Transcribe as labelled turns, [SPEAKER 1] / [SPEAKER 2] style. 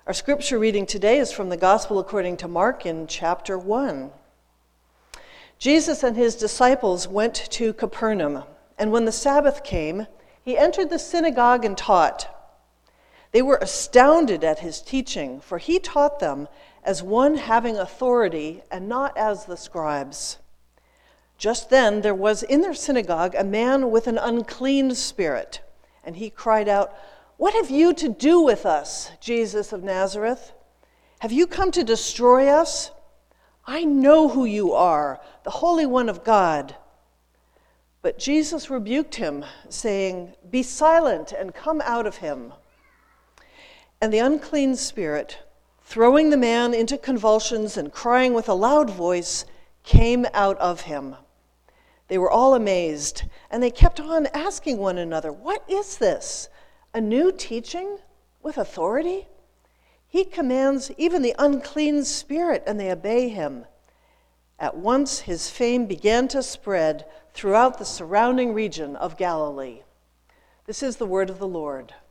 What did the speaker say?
[SPEAKER 1] Our scripture reading today is from the Gospel according to Mark in chapter 1. Jesus and his disciples went to Capernaum, and when the Sabbath came, he entered the synagogue and taught. They were astounded at his teaching, for he taught them as one having authority and not as the scribes. Just then there was in their synagogue a man with an unclean spirit, and he cried out, "What have you to do with us, Jesus of Nazareth? Have you come to destroy us? I know who you are, the Holy One of God." But Jesus rebuked him, saying, "Be silent and come out of him." And the unclean spirit, throwing the man into convulsions and crying with a loud voice, came out of him. They were all amazed, and they kept on asking one another, "What is this? A new teaching with authority? He commands even the unclean spirit, and they obey him." At once his fame began to spread throughout the surrounding region of Galilee. This is the word of the Lord.